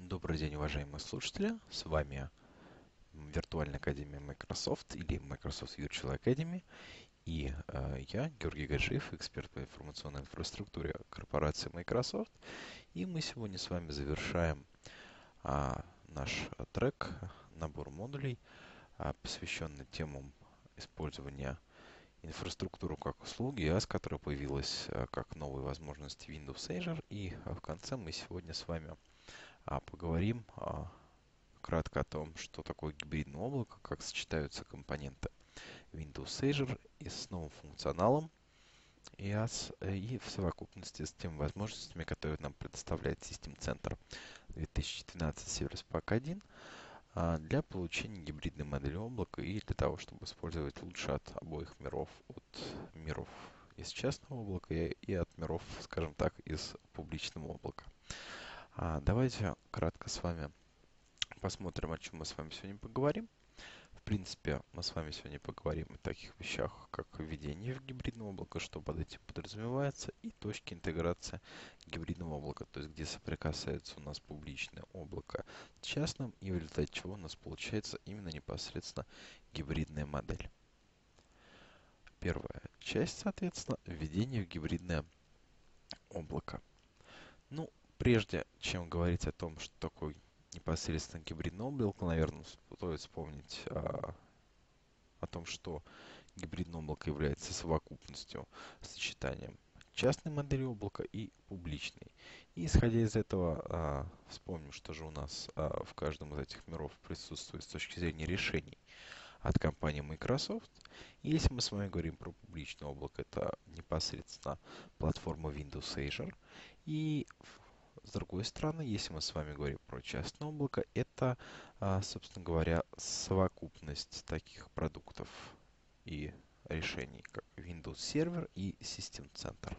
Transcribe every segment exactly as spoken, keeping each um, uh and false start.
Добрый день, уважаемые слушатели. С вами Виртуальная Академия Microsoft или Microsoft Virtual Academy. И э, я, Георгий Гаджиев, эксперт по информационной инфраструктуре корпорации Microsoft. И мы сегодня с вами завершаем а, наш а, трек, набор модулей, а, посвященный темам использования инфраструктуры как услуги, а с которой появилась а, как новые возможности Windows Azure. И а, в конце мы сегодня с вами а, поговорим а, кратко о том, что такое гибридное облако, как сочетаются компоненты Windows Azure и с новым функционалом и, ас- и в совокупности с теми возможностями, которые нам предоставляет System Center две тысячи двенадцать Service Pack один а, для получения гибридной модели облака и для того, чтобы использовать лучше от обоих миров, от миров из частного облака и, и от миров, скажем так, из публичного облака. А, давайте кратко с вами посмотрим, о чем мы с вами сегодня поговорим. В принципе, мы с вами сегодня поговорим о таких вещах, как введение в гибридное облако, что под этим подразумевается, и точки интеграции гибридного облака, то есть где соприкасается у нас публичное облако с частным, и в результате чего у нас получается именно непосредственно гибридная модель. Первая часть, соответственно, введение в гибридное облако. Ну, прежде чем говорить о том, что такое непосредственно гибридное облако, наверное, стоит вспомнить а, о том, что гибридное облако является совокупностью, сочетанием частной модели облака и публичной. И исходя из этого, а, вспомним, что же у нас а, в каждом из этих миров присутствует с точки зрения решений от компании Microsoft. И если мы с вами говорим про публичное облако, это непосредственно платформа Windows Azure. И с другой стороны, если мы с вами говорим про частное облако, это, а, собственно говоря, совокупность таких продуктов и решений, как Windows Server и System Center.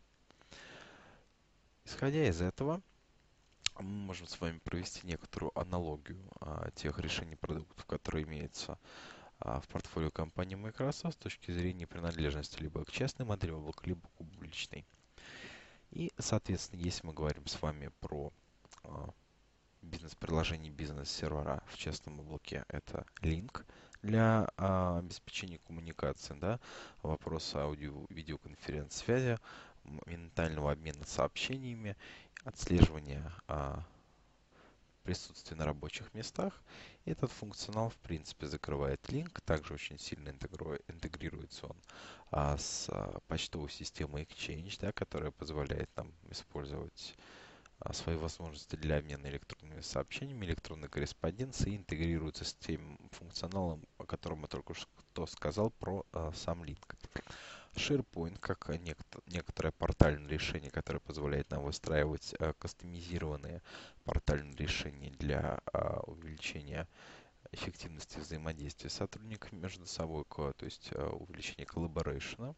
Исходя из этого, мы можем с вами провести некоторую аналогию а, тех решений продуктов, которые имеются а, в портфолио компании Microsoft с точки зрения принадлежности либо к частной модели облака, либо к публичной. И, соответственно, если мы говорим с вами про а, бизнес-приложение бизнес-сервера в частном облаке, это Link для а, обеспечения коммуникации, да, вопросы аудио-видеоконференц-связи, моментального обмена сообщениями, отслеживания а, присутствия на рабочих местах. Этот функционал, в принципе, закрывает Link. Также очень сильно интегру- интегрируется он а, с а, почтовой системой Exchange, да, которая позволяет нам использовать а, свои возможности для обмена электронными сообщениями, электронной корреспонденции и интегрируется с тем функционалом, о котором я только что сказал про а, сам Link. SharePoint, как некто, некоторое портальное решение, которое позволяет нам выстраивать а, кастомизированные портальные решения для а, увеличения эффективности взаимодействия сотрудников между собой, то есть а, увеличения коллаборейшена.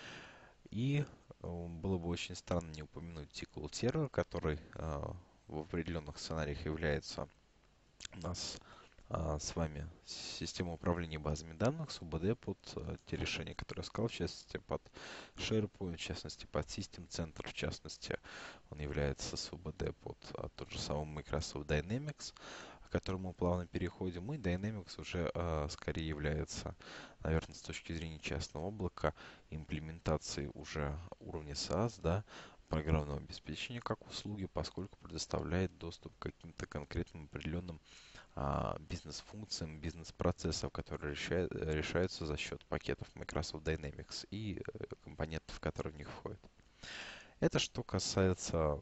И э, было бы очень странно не упомянуть эс ку эль-сервер, который э, в определенных сценариях является у нас э, с вами системой управления базами данных с УБД под э, те решения, которые я сказал, в частности под SharePoint, в частности под System Center, в частности он является с УБД под э, тот же самый Microsoft Dynamics, к которому мы плавно переходим, и Dynamics уже э, скорее является, наверное, с точки зрения частного облака, имплементацией уже уровня SaaS, да, программного обеспечения как услуги, поскольку предоставляет доступ к каким-то конкретным определенным а, бизнес-функциям, бизнес-процессам, которые решают, решаются за счет пакетов Microsoft Dynamics и э, компонентов, которые в них входят. Это что касается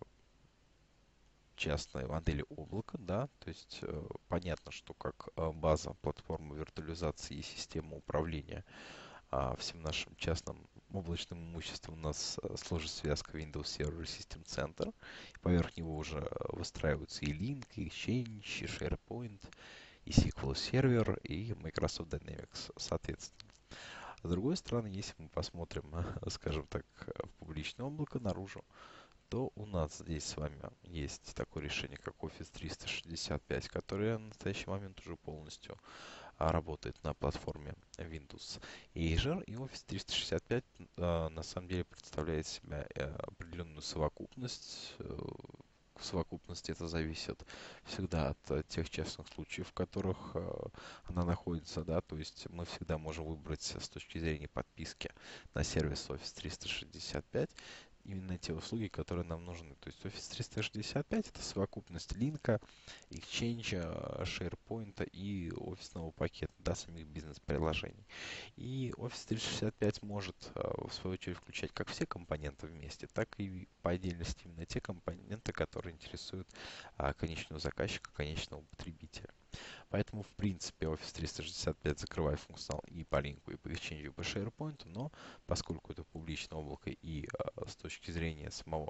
частной модели облака, да, то есть э, понятно, что как э, база, платформа виртуализации и система управления а, всем нашим частным облачным имуществом у нас э, служит связка Windows Server и System Center. И поверх него уже э, выстраиваются и Link, и Exchange, и SharePoint, и эс ку эль-сервер, и Microsoft Dynamics, соответственно. С другой стороны, если мы посмотрим, скажем так, в публичное облако наружу, то у нас здесь с вами есть такое решение, как Office триста шестьдесят пять, которое на настоящий момент уже полностью а, работает на платформе Windows Azure. И Office триста шестьдесят пять а, на самом деле представляет себя а, определенную совокупность, а, в совокупности это зависит всегда от э, тех частных случаев, в которых э, она находится, да, то есть мы всегда можем выбрать с точки зрения подписки на сервис Office триста шестьдесят пять именно те услуги, которые нам нужны. То есть Office триста шестьдесят пять это совокупность линка, Exchange, э, SharePoint и офисного пакета, да, самих бизнес-приложений. И Office триста шестьдесят пять может, э, в свою очередь, включать как все компоненты вместе, так и по отдельности именно те компоненты, которые интересуют а, конечного заказчика, конечного потребителя. Поэтому, в принципе, Office триста шестьдесят пять закрывает функционал и по линку, и по Exchange, и по SharePoint, но поскольку это публичное облако и а, с точки зрения самого,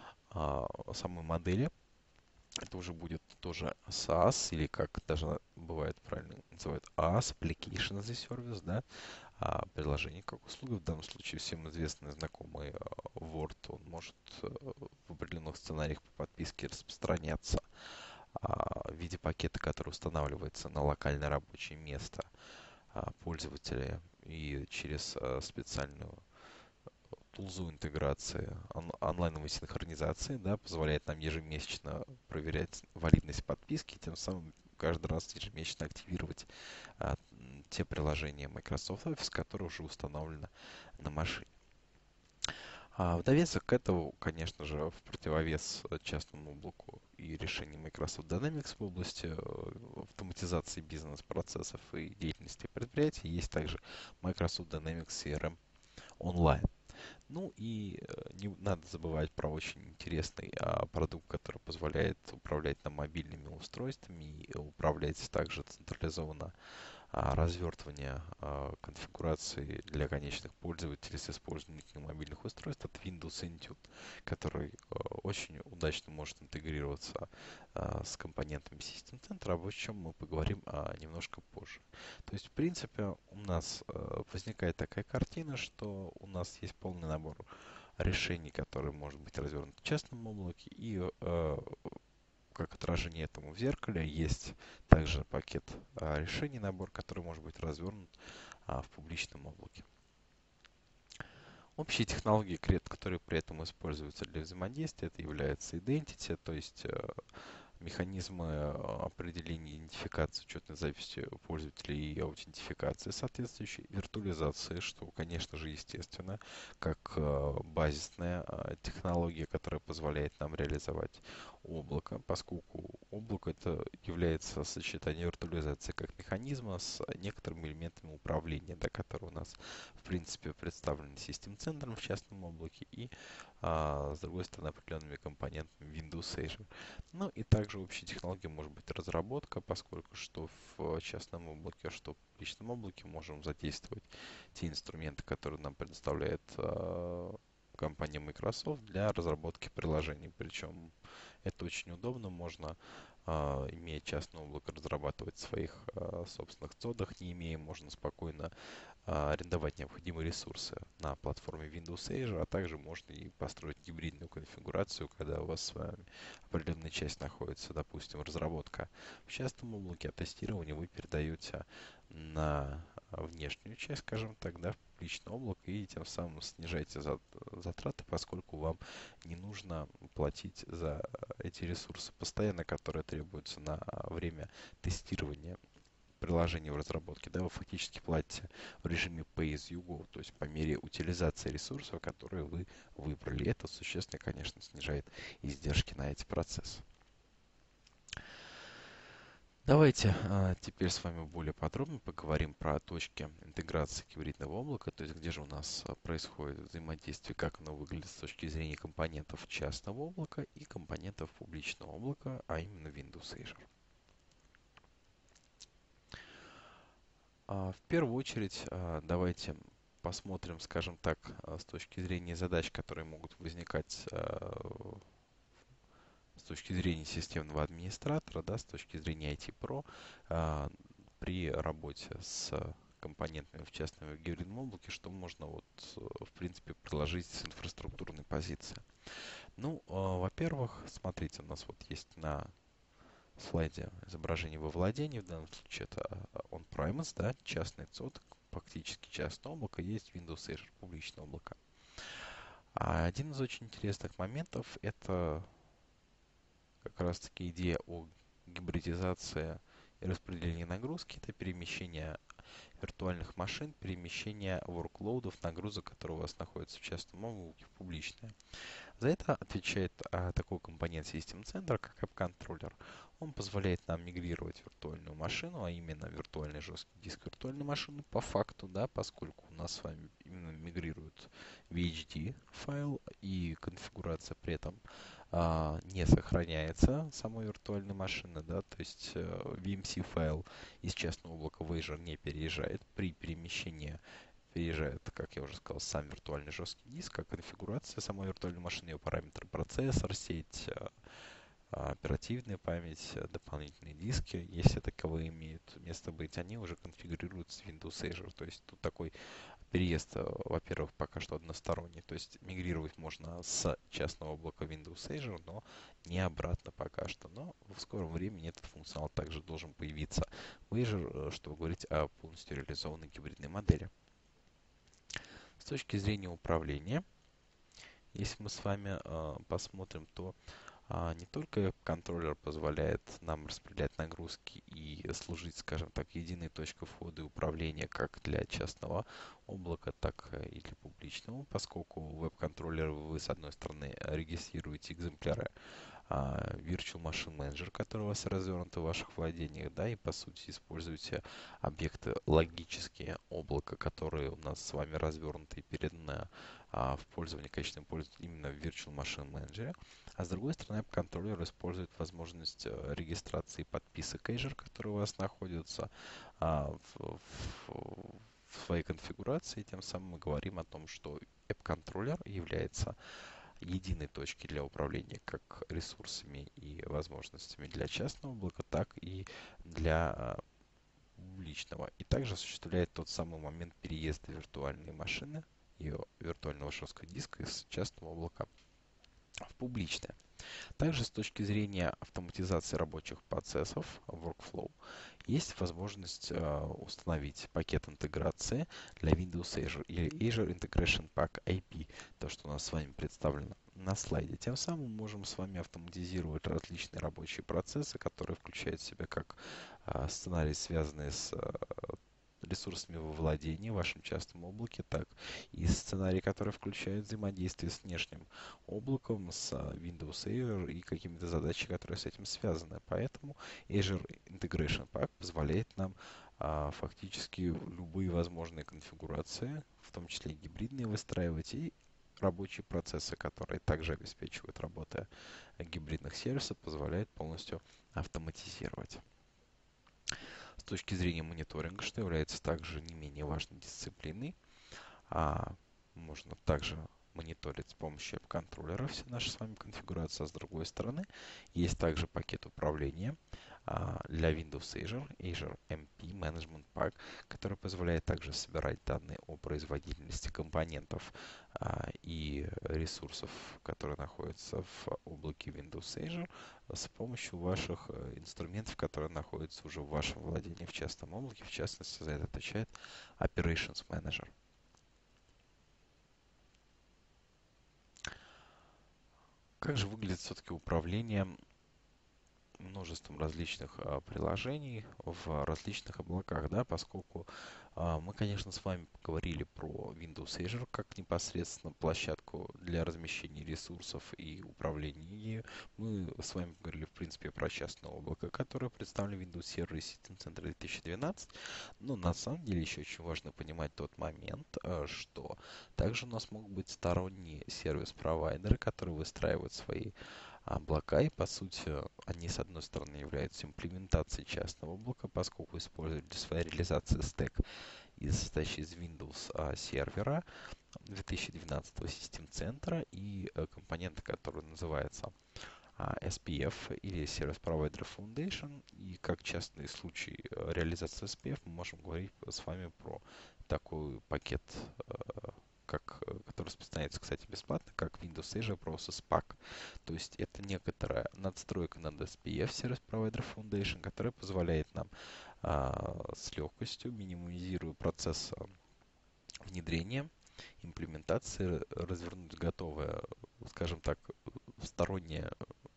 а, самой модели, это уже будет тоже SaaS, или как даже бывает правильно называют эй эй эс, Application as a Service, да, а приложение как услуга. В данном случае всем известный знакомый а, Word, он может а, в определенных сценариях по подписке распространяться а, в виде пакета, который устанавливается на локальное рабочее место а, пользователя и через а, специальную тулзу интеграции он, онлайновой синхронизации, да, позволяет нам ежемесячно проверять валидность подписки, тем самым каждый раз ежемесячно активировать а, те приложения Microsoft Office, которые уже установлены на машине. А в довесок к этому, конечно же, в противовес частному облаку и решению Microsoft Dynamics в области э, автоматизации бизнес-процессов и деятельности предприятий есть также Microsoft Dynamics си ар эм Online. Ну и э, не надо забывать про очень интересный а, продукт, который позволяет управлять нам мобильными устройствами и управлять также централизованно а, развертывание а, конфигурации для конечных пользователей с использованием мобильных устройств от Windows Intune, который а, очень удачно может интегрироваться а, с компонентами System Center, об чем мы поговорим а, немножко позже. То есть, в принципе, у нас а, возникает такая картина, что у нас есть полный набор решений, которые может быть развернут в частном облаке, и э, как отражение этому в зеркале есть также пакет а, решений, набор, который может быть развернут а, в публичном облаке. Общие технологии, которые при этом используются для взаимодействия, это является Identity, то есть э, механизмы э, определения идентификации учетной записи пользователей и аутентификации соответствующей, виртуализации, что, конечно же, естественно, как э, базисная э, технология, которая позволяет нам реализовать облако, поскольку облако это является сочетание виртуализации как механизма с некоторыми элементами управления, да, которые у нас, в принципе, представлены систем-центром в частном облаке и, а, с другой стороны, определенными компонентами Windows Azure. Ну и также общей технологией может быть разработка, поскольку что в частном облаке, что в публичном облаке можем задействовать те инструменты, которые нам предоставляет э, компания Microsoft для разработки приложений. Причем это очень удобно, можно, э, имея частное облако, разрабатывать в своих э, собственных цодах, не имея, можно спокойно а, арендовать необходимые ресурсы на платформе Windows Azure, а также можно и построить гибридную конфигурацию, когда у вас с вами определенная часть находится, допустим, разработка в частном облаке, а тестирование вы передаете на внешнюю часть, скажем так, да, в публичное облако, и тем самым снижаете затраты, поскольку вам не нужно платить за эти ресурсы постоянно, которые требуются на время тестирования приложение в разработке, да, вы фактически платите в режиме Pay as you go, то есть по мере утилизации ресурсов, которые вы выбрали. Это существенно, конечно, снижает издержки на эти процессы. Давайте а, теперь с вами более подробно поговорим про точки интеграции гибридного облака, то есть где же у нас а, происходит взаимодействие, как оно выглядит с точки зрения компонентов частного облака и компонентов публичного облака, а именно Windows Azure. А, В первую очередь, а, давайте посмотрим, скажем так, а, с точки зрения задач, которые могут возникать а, с точки зрения системного администратора, да, с точки зрения ай ти-про, а, при работе с компонентами в частном и гибридном облаке, что можно, вот, в принципе, приложить с инфраструктурной позиции. Ну, а, во-первых, смотрите, у нас вот есть на слайде изображение во владении, в данном случае это on-premise, да, частный цод, фактически частное облако, есть Windows Azure, публичное облако. А один из очень интересных моментов это как раз таки идея о гибридизации и распределении нагрузки, это перемещение виртуальных машин, перемещение workloadов, нагрузок, которые у вас находятся в частном облаке, в публичное. За это отвечает а, такой компонент System Center, как App-контроллер. Он позволяет нам мигрировать виртуальную машину, а именно виртуальный жесткий диск виртуальной машины по факту, да, поскольку у нас с вами именно мигрирует ви эйч ди файл и конфигурация при этом а, не сохраняется самой виртуальной машины, да, то есть а, ви эм си файл из частного облака в Azure не переезжает при перемещении переезжает, как я уже сказал, сам виртуальный жесткий диск, а конфигурация самой виртуальной машины, ее параметры, процессор, сеть, оперативная память, дополнительные диски, если таковые имеют место быть, они уже конфигурируются в Windows Azure. То есть тут такой переезд, во-первых, пока что односторонний. То есть мигрировать можно с частного облака Windows Azure, но не обратно пока что. Но в скором времени этот функционал также должен появиться в Azure, чтобы говорить о полностью реализованной гибридной модели. С точки зрения управления, если мы с вами э, посмотрим, то а, не только контроллер позволяет нам распределять нагрузки и служить, скажем так, единой точкой входа и управления как для частного облака, так и для публичного, поскольку в веб-контроллере вы, с одной стороны, регистрируете экземпляры а, Virtual Machine Manager, который у вас развернут в ваших владениях, да, и по сути используете объекты логические облака, которые у нас с вами развернуты и переданы а, в пользование, качественное пользование именно в Virtual Machine Manager. А с другой стороны, контроллер использует возможность э, регистрации подписок Azure, которые у вас находятся а, в, в, в своей конфигурации. Тем самым мы говорим о том, что App-контроллер является единой точки для управления как ресурсами и возможностями для частного облака, так и для а, публичного. И также осуществляет тот самый момент переезда виртуальной машины, ее виртуального жесткого диска из частного облака в публичное. Также с точки зрения автоматизации рабочих процессов, workflow, есть возможность э, установить пакет интеграции для Windows Azure или Azure Integration Pack ай пи, то, что у нас с вами представлено на слайде. Тем самым мы можем с вами автоматизировать различные рабочие процессы, которые включают в себя как э, сценарии, связанные с э, ресурсами во владении в вашем частном облаке, так и сценарии, которые включают взаимодействие с внешним облаком, с Windows Azure и какими-то задачами, которые с этим связаны. Поэтому Azure Integration Pack позволяет нам а, фактически любые возможные конфигурации, в том числе гибридные, выстраивать и рабочие процессы, которые также обеспечивают работу гибридных сервисов, позволяют полностью автоматизировать. С точки зрения мониторинга, что является также не менее важной дисциплиной, а можно также мониторить с помощью контроллера все наши с вами конфигурации. А с другой стороны, есть также пакет управления а, для Windows Azure, Azure эм пи Management Pack, который позволяет также собирать данные о производительности компонентов а, и ресурсов, которые находятся в облаке Windows Azure, с помощью ваших инструментов, которые находятся уже в вашем владении в частном облаке. В частности, за это отвечает Operations Manager. Как же выглядит все-таки управление множеством различных а, приложений в различных облаках, да, поскольку а, мы, конечно, с вами поговорили про Windows Azure как непосредственно площадку для размещения ресурсов и управления ею. Мы с вами поговорили, в принципе, про частное облако, которое представлено в Windows Server и System Center две тысячи двенадцать. Но на самом деле еще очень важно понимать тот момент, а, что также у нас могут быть сторонние сервис-провайдеры, которые выстраивают свои облака, и по сути они с одной стороны являются имплементацией частного облака, поскольку используют для своей реализации стек, состоящий из Windows а, сервера две тысячи двенадцатого System центра и а, компонента, который называется а, эс пи эф или Service Provider Foundation. И как частный случай а, реализации эс пи эф мы можем говорить с вами про такой пакет, а, как, который распространяется, кстати, бесплатно, как Windows Azure Process Pack. То есть это некоторая надстройка над эс пи эф Service Provider Foundation, которая позволяет нам а, с легкостью, минимизируя процесс внедрения, имплементации, развернуть готовое, скажем так, стороннее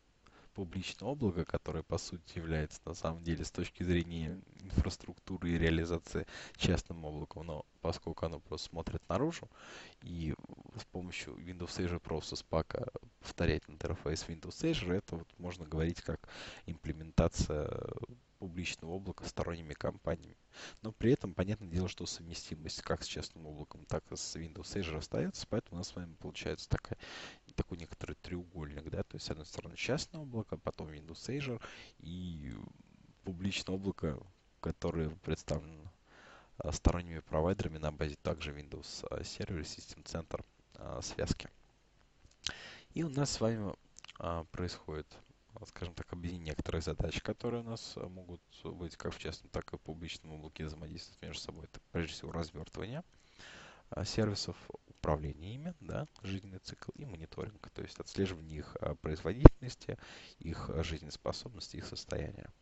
публичное облако, которое по сути является на самом деле с точки зрения инфраструктуры и реализации частным облаком, но поскольку оно просто смотрит наружу и с помощью Windows Azure Process Pack повторять интерфейс Windows Azure, это вот можно говорить как имплементация публичного облака сторонними компаниями. Но при этом, понятное дело, что совместимость как с частным облаком, так и с Windows Azure остается, поэтому у нас с вами получается такая, такой некоторый треугольник, да, то есть, с одной стороны, частное облако, потом Windows Azure и публичное облако, которое представлено а, сторонними провайдерами на базе также Windows а, Server, System Center а, связки. И у нас с вами а, происходит, а, скажем так, объединение некоторых задач, которые у нас а, могут быть как в частном, так и в публичном облаке взаимодействовать между собой. Это прежде всего развертывание а, сервисов, управление ими, да, жизненный цикл и мониторинг, то есть отслеживание их а, производительности, их а, жизнеспособности, их состояния.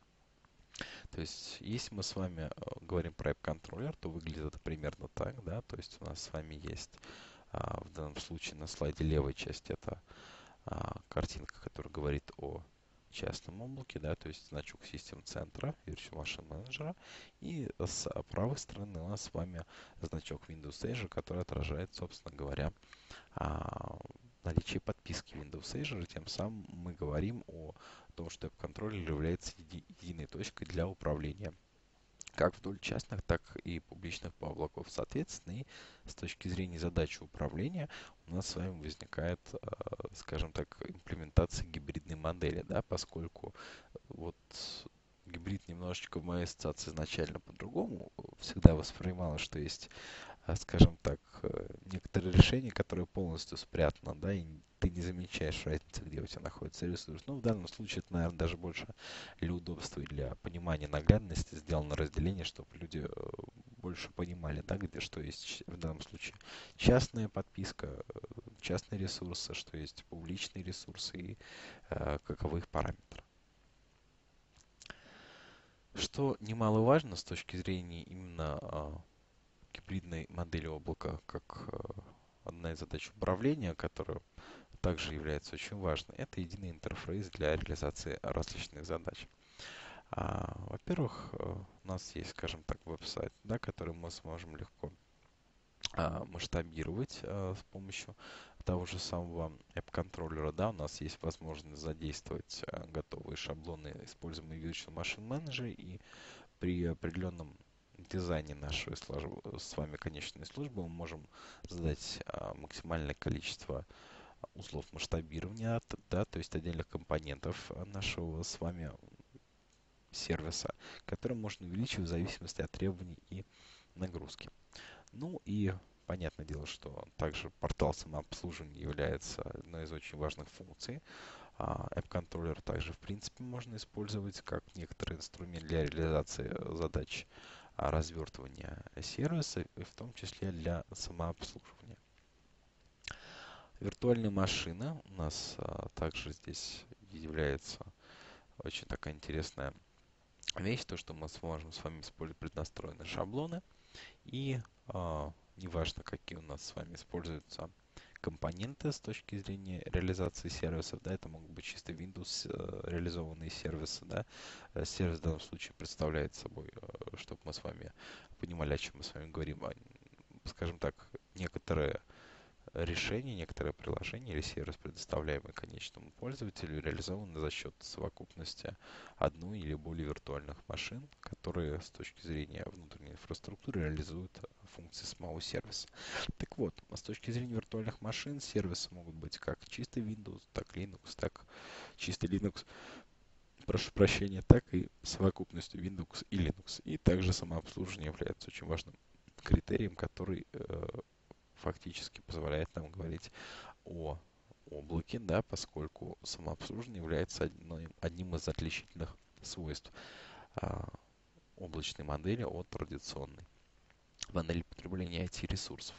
То есть, если мы с вами а, говорим про app-контроллер, то выглядит это примерно так, да, то есть у нас с вами есть а, в данном случае на слайде левой части это а, картинка, которая говорит о частном облаке, да, то есть значок систем центра, Virtual Machine Manager, и с правой стороны у нас с вами значок Windows Azure, который отражает, собственно говоря, а, наличие подписки Windows Azure, и тем самым мы говорим о том, что app-контроллер является еди- единой точкой для управления как вдоль частных, так и публичных облаков. Соответственно, и с точки зрения задачи управления у нас с вами возникает, э, скажем так, имплементация гибридной модели, да, поскольку вот гибрид немножечко в моей ассоциации изначально по-другому всегда воспринималось, что есть, а, скажем так, э, некоторые решения, которые полностью спрятаны, да, и ты не замечаешь разницы, где у тебя находится ресурс. Ну, в данном случае это, наверное, даже больше для удобства и для понимания наглядности сделано разделение, чтобы люди э, больше понимали, да, где что есть в данном случае частная подписка, э, частные ресурсы, что есть публичные ресурсы и э, каковы их параметры. Что немаловажно с точки зрения именно а, гибридной модели облака, как а, одна из задач управления, которая также является очень важной, это единый интерфейс для реализации различных задач. А, во-первых, а, у нас есть, скажем так, веб-сайт, да, который мы сможем легко а, масштабировать а, с помощью того же самого app-контроллера. Да, у нас есть возможность задействовать а, готовые шаблоны, используемые в Virtual Machine Manager, и при определенном дизайне нашей службы, с вами конечной службы мы можем задать а, максимальное количество узлов масштабирования, да, то есть отдельных компонентов нашего с вами сервиса, который можно увеличивать в зависимости от требований и нагрузки. Ну и понятное дело, что также портал самообслуживания является одной из очень важных функций. А, App-контроллер также, в принципе, можно использовать как некоторый инструмент для реализации задач а, развертывания сервиса, и в том числе для самообслуживания. Виртуальная машина у нас а, также здесь является очень такая интересная вещь, то, что мы сможем с вами использовать преднастроенные шаблоны, и а, неважно, какие у нас с вами используются компоненты с точки зрения реализации сервисов, да, это могут быть чисто Windows э, реализованные сервисы, да. Э, Сервис в данном случае представляет собой, э, чтобы мы с вами понимали, о чем мы с вами говорим, а, скажем так, некоторые решение, некоторое приложение или сервис, предоставляемый конечному пользователю, реализованы за счет совокупности одной или более виртуальных машин, которые с точки зрения внутренней инфраструктуры реализуют функции самого сервиса. Так вот, с точки зрения виртуальных машин, сервисы могут быть как чистый Windows, так Linux, так чистый Linux, прошу прощения, так и совокупностью Windows и Linux. И также самообслуживание является очень важным критерием, который э, фактически позволяет нам говорить о облаке, да, поскольку самообслуживание является одной, одним из отличительных свойств а, облачной модели от традиционной модели потребления ай ти-ресурсов.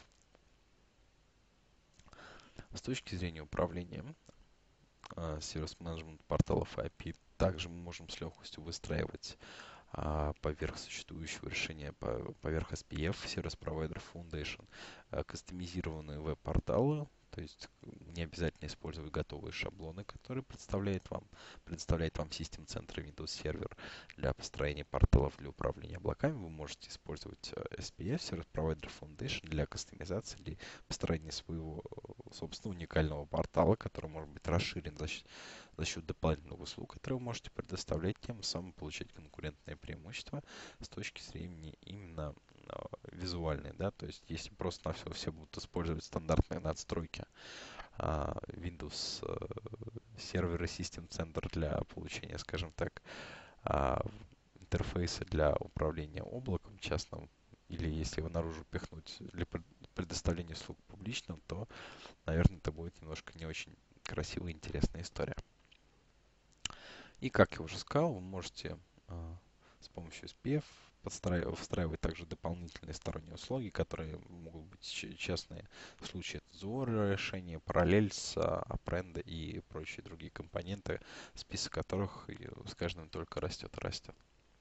С точки зрения управления а, сервис-менеджмент порталов ай пи, также мы можем с легкостью выстраивать а, поверх существующего решения, поверх эс пи эф, Service Provider Foundation, а, кастомизированные веб-порталы То есть не обязательно использовать готовые шаблоны, которые представляет вам, предоставляет вам System Center Windows Server для построения порталов для управления облаками. Вы можете использовать эс пи эф, Service Provider Foundation, для кастомизации, для построения своего собственного уникального портала, который может быть расширен за счет, за счет дополнительных услуг, которые вы можете предоставлять, тем самым получать конкурентное преимущество с точки зрения именно визуальные, да, то есть если просто на все все будут использовать стандартные надстройки а, Windows сервера System Center для получения, скажем так, а, интерфейса для управления облаком частным, или если его наружу пихнуть для предоставления услуг публичным, то, наверное, это будет немножко не очень красивая и интересная история. И, как я уже сказал, вы можете а, с помощью эс пи эф подстраивать, встраивать также дополнительные сторонние услуги, которые могут быть частные в случае Zora решения, Parallels, Apprenda и прочие другие компоненты, список которых с каждым только растет и растет.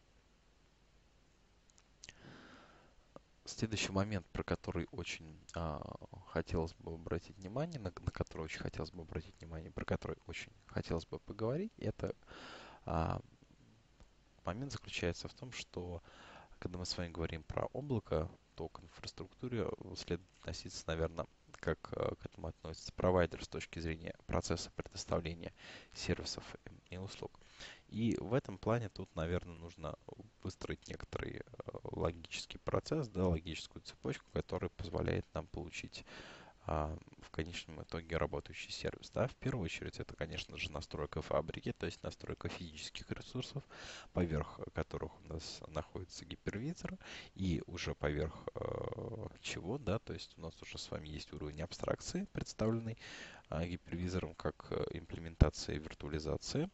Следующий момент, про который очень а, хотелось бы обратить внимание, на, на который очень хотелось бы обратить внимание, про который очень хотелось бы поговорить, это а, момент заключается в том, что когда мы с вами говорим про облако, то к инфраструктуре следует относиться, наверное, как к этому относится провайдер с точки зрения процесса предоставления сервисов и услуг. И в этом плане тут, наверное, нужно выстроить некоторый логический процесс, да, логическую цепочку, которая позволяет нам получить а, в конечном итоге работающий сервис. Да. В первую очередь это, конечно же, настройка фабрики, то есть настройка физических ресурсов, поверх которых у нас находится гипервизор, и уже поверх э, чего, да, то есть у нас уже с вами есть уровень абстракции, представленный э, гипервизором как э, имплементация виртуализации.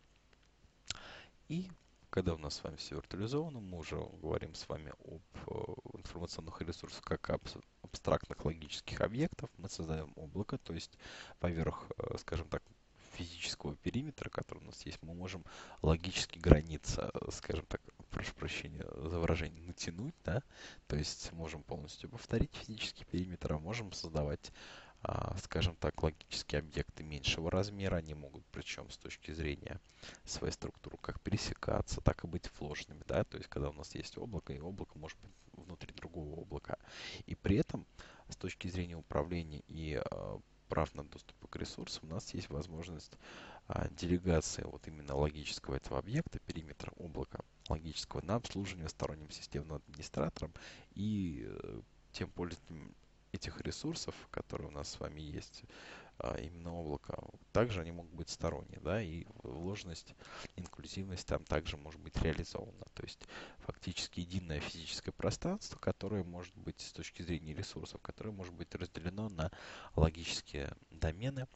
И когда у нас с вами все виртуализовано, мы уже говорим с вами об э, информационных ресурсах как об абстрактных логических объектов. Мы создаем облако, то есть поверх, э, скажем так, физического периметра, который у нас есть, мы можем логически границы, скажем так, прошу прощения за выражение, натянуть, да, то есть можем полностью повторить физический периметр, а можем создавать, скажем так, логические объекты меньшего размера. Они могут, причем с точки зрения своей структуры, как пересекаться, так и быть вложенными, да, то есть когда у нас есть облако, и облако может быть внутри другого облака. И при этом с точки зрения управления и э, прав на доступ к ресурсам у нас есть возможность э, делегации вот именно логического этого объекта, периметра облака логического, на обслуживание сторонним системным администратором и э, тем пользователям этих ресурсов, которые у нас с вами есть, а, именно облако. Также они могут быть сторонние, да, и вложенность, инклюзивность там также может быть реализована. То есть фактически единое физическое пространство, которое может быть с точки зрения ресурсов, которое может быть разделено на логические домены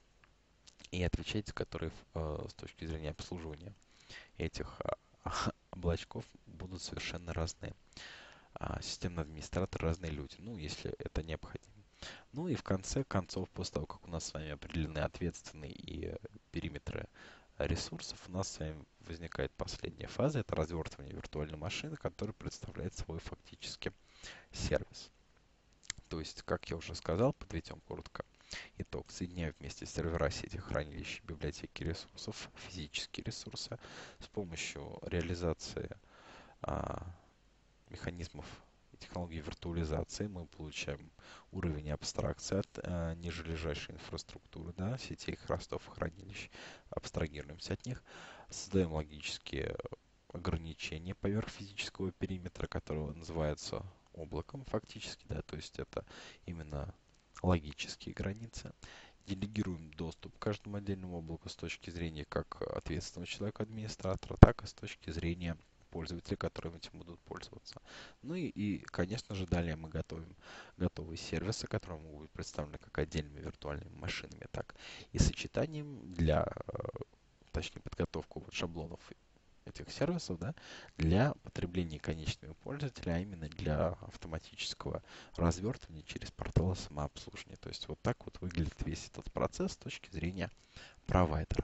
и отвечать за которые э, с точки зрения обслуживания этих э, облачков будут совершенно разные. А, системный администратор, разные люди, ну, если это необходимо. Ну и в конце концов, после того, как у нас с вами определены ответственные и периметры ресурсов, у нас с вами возникает последняя фаза, это развертывание виртуальной машины, которая представляет свой фактически сервис. То есть, как я уже сказал, подведем коротко итог. Соединяем вместе сервера, сети, хранилища, библиотеки ресурсов, физические ресурсы с помощью реализации а, механизмов и технологий виртуализации мы получаем уровень абстракции от э, нижележащей инфраструктуры, да, сетей, хостов, хранилищ, абстрагируемся от них, создаем логические ограничения поверх физического периметра, которого называется облаком фактически, да, то есть это именно логические границы. Делегируем доступ к каждому отдельному облаку с точки зрения как ответственного человека-администратора, так и с точки зрения пользователи, которые этим будут пользоваться. Ну и, и, конечно же, далее мы готовим готовые сервисы, которые могут быть представлены как отдельными виртуальными машинами, так и сочетанием для, точнее, подготовку вот шаблонов этих сервисов, да, для потребления конечными пользователями, а именно для автоматического развертывания через порталы самообслуживания. То есть вот так вот выглядит весь этот процесс с точки зрения провайдера.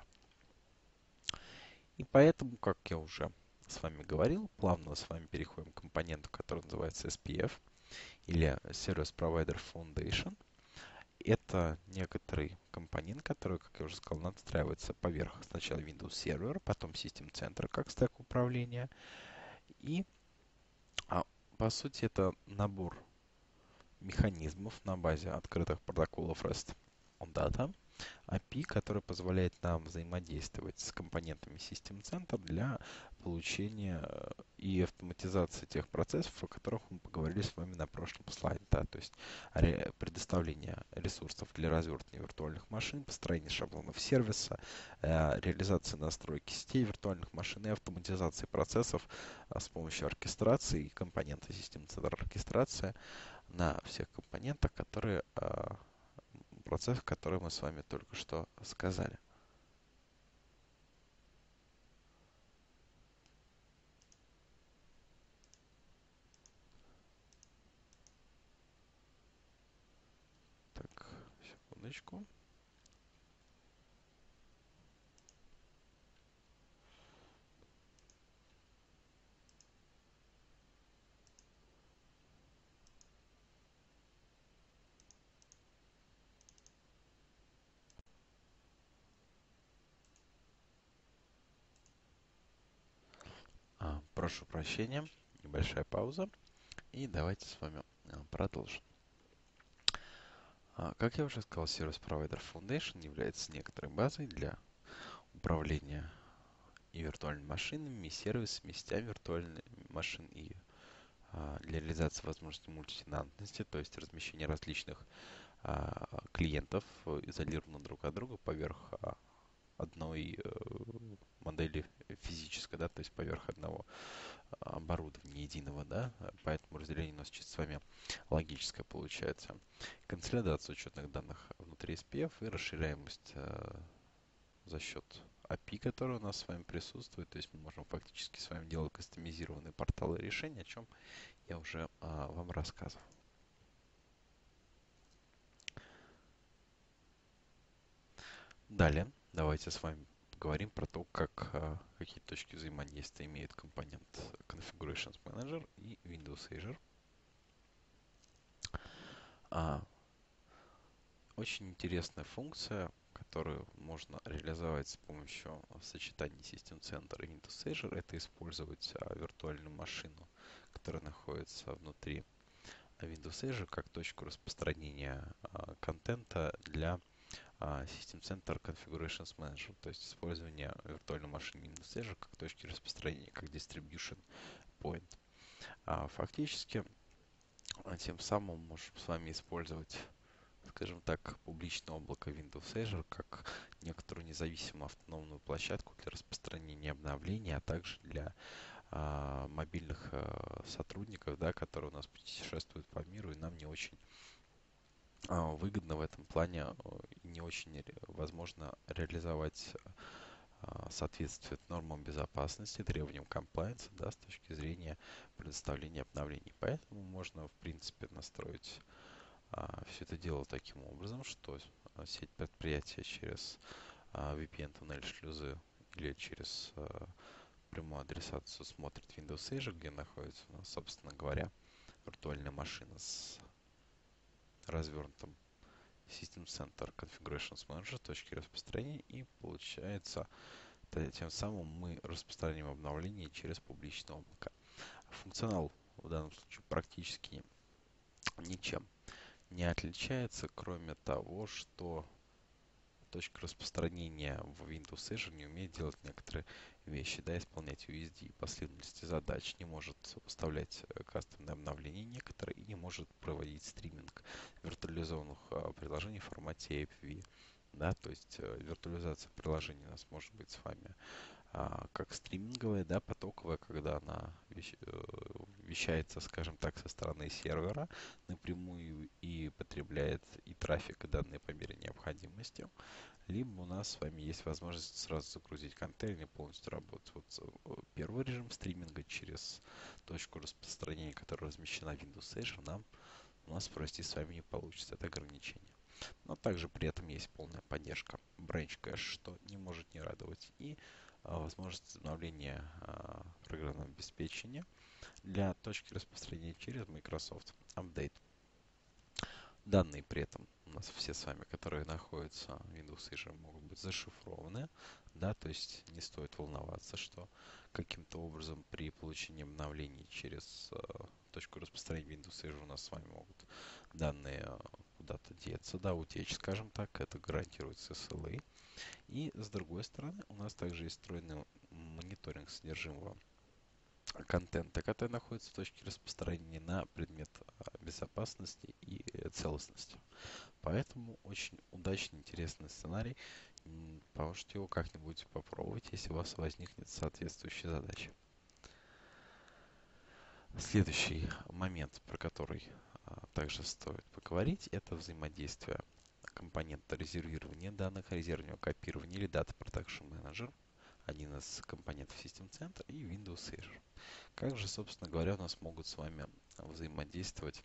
И поэтому, как я уже с вами говорил, плавно с вами переходим к компоненту, который называется эс пи эф или Service Provider Foundation. это некоторый компонент, который, как я уже сказал, надстраивается поверх сначала Windows Server, потом System Center как стек управления. И, а, по сути, это набор механизмов на базе открытых протоколов REST on Data, эй пи ай, который позволяет нам взаимодействовать с компонентами System Center для получения э, и автоматизации тех процессов, о которых мы поговорили с вами на прошлом слайде. Да, то есть ре- предоставление ресурсов для развертывания виртуальных машин, построение шаблонов сервиса, э, реализация настройки сетей виртуальных машин и автоматизации процессов э, с помощью оркестрации и компонента System Center оркестрация на всех компонентах, которые э, процесс, который мы с вами только что сказали. Так, секундочку. А, прошу прощения, небольшая пауза. И давайте с вами а, продолжим. А, как я уже сказал, Service Provider Foundation является некоторой базой для управления и виртуальными машинами, и сервисами, сетями виртуальных машин, и а, для реализации возможности мультитенантности, то есть размещения различных а, клиентов изолированно друг от друга поверх а, одной э, модели физической, да, то есть поверх одного оборудования единого, да, поэтому разделение у нас чисто с вами логическое получается. Консолидация учетных данных внутри эс пи эф и расширяемость э, за счет эй пи ай, который у нас с вами присутствует, то есть мы можем фактически с вами делать кастомизированные порталы решения, о чем я уже а, вам рассказывал. Далее давайте с вами поговорим про то, как, а, какие точки взаимодействия имеет компонент Configurations Manager и Windows Azure. А, очень интересная функция, которую можно реализовать с помощью сочетания System Center и Windows Azure, это использовать а, виртуальную машину, которая находится внутри Windows Azure, как точку распространения а, контента для а, System Center Configurations Manager, то есть использование виртуальной машины Windows Azure как точки распространения, как distribution point. А, фактически, а, тем самым мы можем с вами использовать, скажем так, публичное облако Windows Azure как некоторую независимую автономную площадку для распространения обновлений, а также для а, мобильных а, сотрудников, да, которые у нас путешествуют по миру, и нам не очень а, выгодно в этом плане а, и не очень ре- возможно реализовать а, соответствие нормам безопасности, требованиям compliance, да, с точки зрения предоставления обновлений. Поэтому можно, в принципе, настроить а, все это дело таким образом, что а, сеть предприятия через а, ви пи эн-туннель шлюзы или через а, прямую адресацию смотрит Windows Azure, где находится, у нас, собственно говоря, виртуальная машина с развернутым System Center Configurations Manager, точки распространения, и получается, тем самым мы распространяем обновления через публичное облако. Функционал в данном случае практически ничем не отличается, кроме того, что точка распространения в Windows Azure не умеет делать некоторые вещи, да, исполнять ю эс ди последовательности задач, не может выставлять э, кастомные обновления некоторые и не может проводить стриминг виртуализованных а, приложений в формате эй пи ви. Да, то есть э, виртуализация приложений у нас может быть с вами а, как стриминговая, да, потоковая, когда она вещ, э, вещается, скажем так, со стороны сервера напрямую и потребляет и трафик, и данные по мере необходимости. Либо у нас с вами есть возможность сразу загрузить контейнер и полностью работать. Вот э, первый режим стриминга через точку распространения, которая размещена в Windows Azure, нам у нас провести с вами не получится. Это ограничение. Но также при этом есть полная поддержка Branch Cache, что не может не радовать. И а, возможность обновления а, программного обеспечения для точки распространения через Microsoft Update. Данные при этом нас все с вами, которые находятся в Windows Azure, могут быть зашифрованы, да, то есть не стоит волноваться, что каким-то образом при получении обновлений через э, точку распространения Windows Azure у нас с вами могут данные э, куда-то деться, да, утечь, скажем так, это гарантирует эс эл эй. И с другой стороны, у нас также есть встроенный мониторинг содержимого контента, который находится в точке распространения на предмет а, безопасности и э, целостности. Поэтому очень удачный, интересный сценарий. М, Можете его как-нибудь попробовать, если у вас возникнет соответствующая задача. Следующий момент, про который а, также стоит поговорить, это взаимодействие компонента резервирования данных, резервного копирования или Data Protection Manager, один из компонентов System Center, и Windows Azure. Как же, собственно говоря, у нас могут с вами взаимодействовать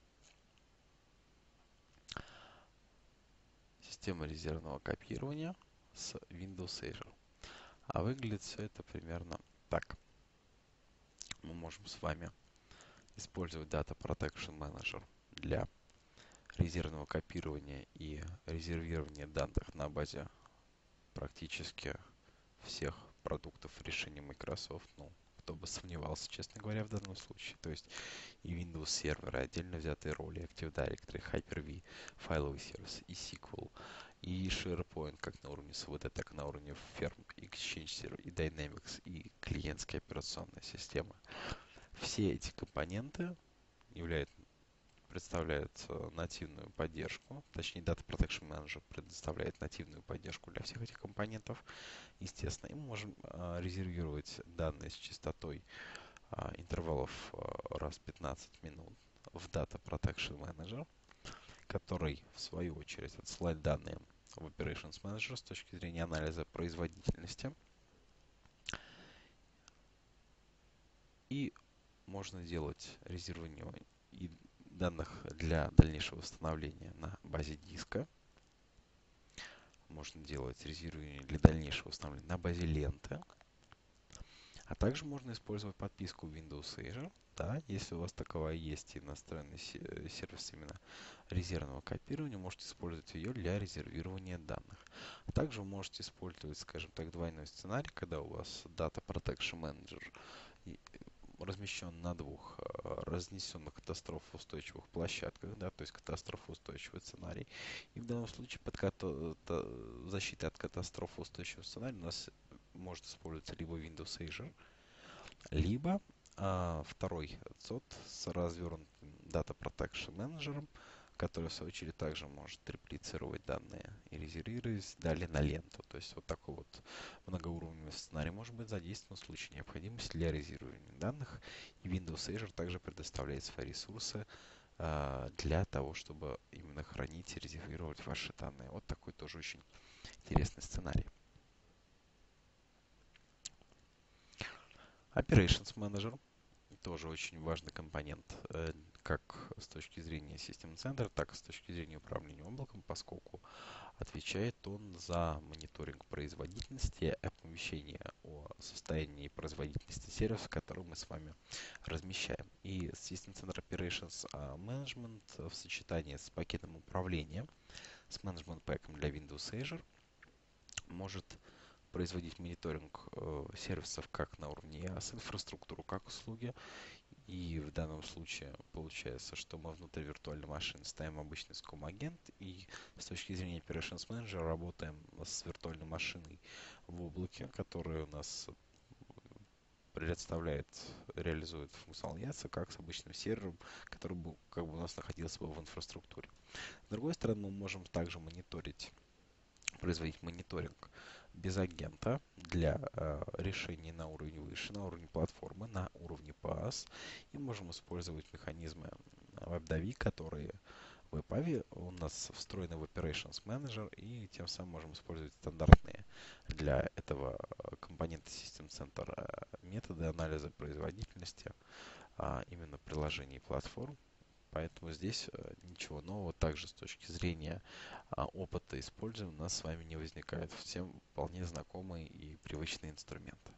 система резервного копирования с Windows Azure? А выглядит все это примерно так. Мы можем с вами использовать Data Protection Manager для резервного копирования и резервирования данных на базе практически всех продуктов решений Microsoft. Ну, кто бы сомневался, честно говоря, в данном случае. То есть и Windows серверы, отдельно взятые роли, Active Directory, Hyper-V, файловый сервис, и эс ку эль, и SharePoint как на уровне эс ви ди, так и на уровне Firm, Exchange Server, и Dynamics, и клиентская операционная система. Все эти компоненты являются представляет э, нативную поддержку, точнее Data Protection Manager предоставляет нативную поддержку для всех этих компонентов, естественно, и мы можем э, резервировать данные с частотой э, интервалов э, раз в пятнадцать минут в Data Protection Manager, который в свою очередь отсылает данные в Operations Manager с точки зрения анализа производительности. И можно делать резервирование и данных для дальнейшего восстановления на базе диска. Можно делать резервирование для дальнейшего восстановления на базе ленты. А также можно использовать подписку Windows Azure. Да, если у вас таковая есть и настроенный сервис именно резервного копирования, можете использовать ее для резервирования данных. А также вы можете использовать, скажем так, двойной сценарий, когда у вас Data Protection Manager размещен на двух э, разнесенных катастрофоустойчивых площадках, да, то есть катастрофоустойчивый сценарий. И в данном случае под ката- защитой от катастрофоустойчивого сценария у нас может использоваться либо Windows Azure, либо а, второй сот с развернутым Data Protection Manager, который в свою очередь также может реплицировать данные и резервировать далее на ленту. То есть вот такой вот многоуровневый сценарий может быть задействован в случае необходимости для резервирования данных. И Windows Azure также предоставляет свои ресурсы а, для того, чтобы именно хранить и резервировать ваши данные. Вот такой тоже очень интересный сценарий. Operations Manager тоже очень важный компонент, э, как с точки зрения System Center, так и с точки зрения управления облаком, поскольку отвечает он за мониторинг производительности и оповещение о состоянии производительности сервиса, который мы с вами размещаем. И System Center Operations Management в сочетании с пакетом управления, с Management Pack для Windows Azure, может производить мониторинг э, сервисов как на уровне IaaS, инфраструктуру как услуги. И в данном случае получается, что мы внутри виртуальной машины ставим обычный ском-агент и с точки зрения Operations Manager работаем с виртуальной машиной в облаке, которая у нас представляет, реализует функционал IaaS, как с обычным сервером, который бы, как бы у нас находился бы в инфраструктуре. С другой стороны, мы можем также мониторить, производить мониторинг без агента для э, решений на уровне выше, на уровне платформы, на уровне пас. И можем использовать механизмы WebDAV, которые в WebAV у нас встроены в Operations Manager, и тем самым можем использовать стандартные для этого компонента System Center методы анализа производительности а, именно приложений и платформ. Поэтому здесь э, ничего нового. Также с точки зрения а, опыта использования у нас с вами не возникает. Всем вполне знакомые и привычные инструменты.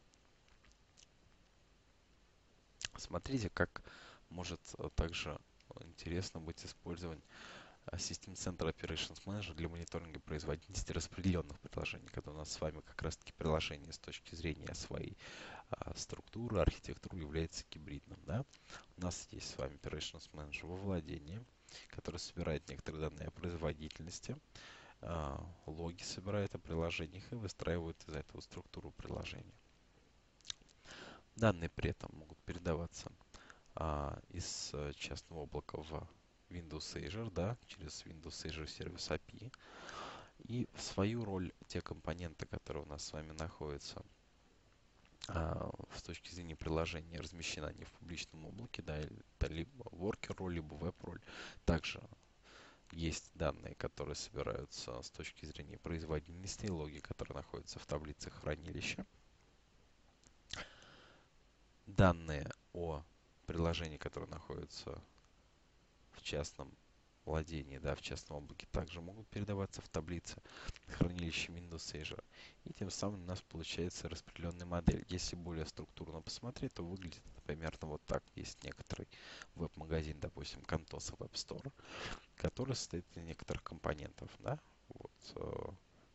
Смотрите, как может а, также интересно быть использован System Center Operations Manager для мониторинга производительности распределенных приложений, когда у нас с вами как раз-таки приложение с точки зрения своей а, структуры, архитектуры является гибридным. Да? У нас есть с вами Operations Manager во владении, который собирает некоторые данные о производительности, а, логи собирает о приложениях и выстраивает из этого структуру приложения. Данные при этом могут передаваться а, из частного облака в Windows Azure, да, через Windows Azure Service эй пи ай. И в свою роль те компоненты, которые у нас с вами находятся а, с точки зрения приложения, размещены они в публичном облаке, да, это либо worker роль, либо веб роль. Также есть данные, которые собираются с точки зрения производительности, логи, которые находятся в таблице хранилища. Данные о приложении, которые находятся в частном владении, да, в частном облаке, также могут передаваться в таблице хранилища Windows Azure. И тем самым у нас получается распределенная модель. Если более структурно посмотреть, то выглядит это примерно вот так. Есть некоторый веб-магазин, допустим, Contosa Web Store, который состоит из некоторых компонентов. Да? Вот, э,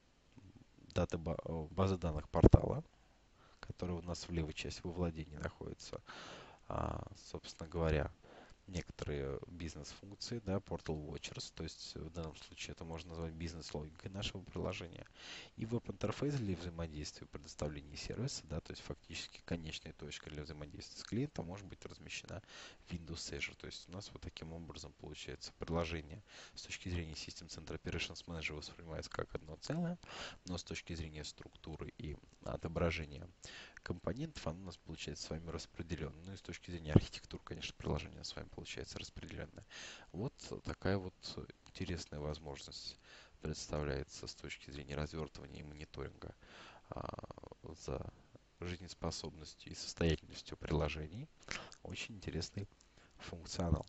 дата базы данных портала, которая у нас в левой части во владении находится, а, собственно говоря, некоторые бизнес-функции, да, Portal Watchers, то есть в данном случае это можно назвать бизнес-логикой нашего приложения. И веб-интерфейс для взаимодействия, предоставления сервиса, да, то есть фактически конечная точка для взаимодействия с клиентом может быть размещена в Windows Azure. То есть у нас вот таким образом получается приложение с точки зрения System Center Operations Manager воспринимается как одно целое, но с точки зрения структуры и отображения компонентов, оно у нас получается с вами распределенное. Ну и с точки зрения архитектуры, конечно, приложение с вами получается распределенное. Вот такая вот интересная возможность представляется с точки зрения развертывания и мониторинга а, за жизнеспособностью и состоятельностью приложений. Очень интересный функционал.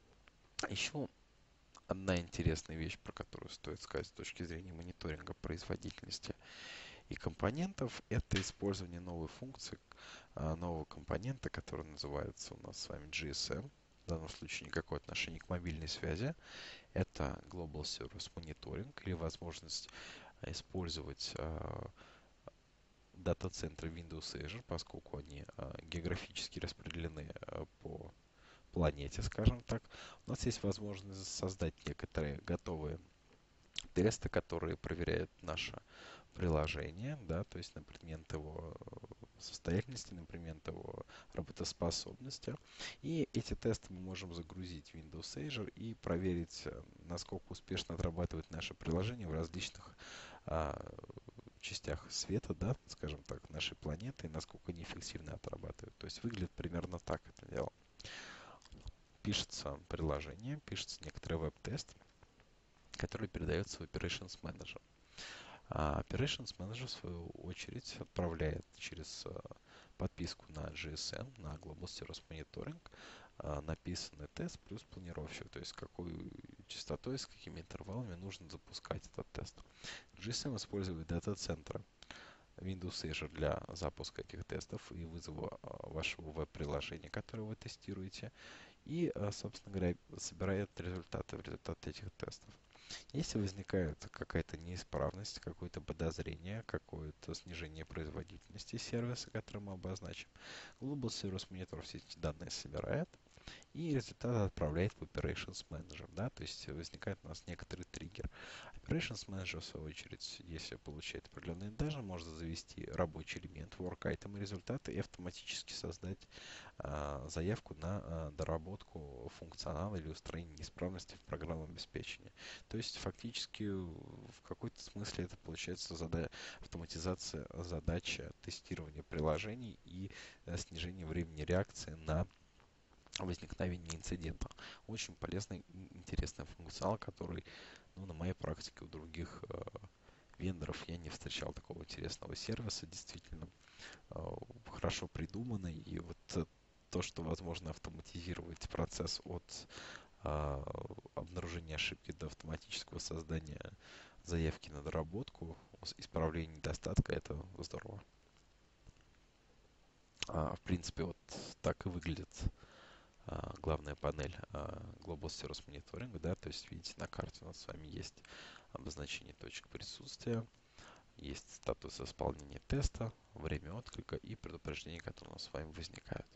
Еще одна интересная вещь, про которую стоит сказать с точки зрения мониторинга производительности и компонентов, это использование новой функции, нового компонента, который называется у нас с вами джи эс эм. В данном случае никакого отношения к мобильной связи. Это Global Service Monitoring или возможность использовать э, дата-центры Windows Azure, поскольку они э, географически распределены э, по планете, скажем так. У нас есть возможность создать некоторые готовые тесты, которые проверяют наше приложение, да, то есть на предмет его состоятельности, на предмет его работоспособности. И эти тесты мы можем загрузить в Windows Azure и проверить, насколько успешно отрабатывает наше приложение в различных а, частях света, да, скажем так, нашей планеты, и насколько неэффективно отрабатывает. То есть выглядит примерно так это дело. Пишется приложение, пишется некоторый веб-тест, который передается в Operations Manager. А Operations Manager, в свою очередь, отправляет через подписку на джи эс эм, на Global Service Monitoring, написанный тест плюс планировщик, то есть какой частотой, с какими интервалами нужно запускать этот тест. джи эс эм использует дата-центры Windows Azure для запуска этих тестов и вызова вашего веб-приложения, которое вы тестируете, и, собственно говоря, собирает результаты в результате этих тестов. Если возникает какая-то неисправность, какое-то подозрение, какое-то снижение производительности сервиса, который мы обозначим, Global Service Monitor все эти данные собирает и результаты отправляет в Operations Manager. Да? То есть возникает у нас некоторый триггер. Operations Manager, в свою очередь, если получает определенные данные, может завести рабочий элемент, work item и результаты и автоматически создать а, заявку на а, доработку функционала или устранение неисправности в программном обеспечении. То есть фактически в какой-то смысле это получается зада- автоматизация задачи тестирования приложений и а, снижение времени реакции на возникновение инцидента. Очень полезный и интересный функционал, который, ну, на моей практике у других э, вендоров я не встречал такого интересного сервиса, действительно э, хорошо придуманный. И вот э, то, что возможно автоматизировать процесс от э, обнаружения ошибки до автоматического создания заявки на доработку, исправления недостатка, это здорово. А, в принципе, вот так и выглядит а, главная панель а, Global Service Monitoring, да, то есть видите, на карте у нас с вами есть обозначение точек присутствия, есть статус исполнения теста, время отклика и предупреждения, которые у нас с вами возникают.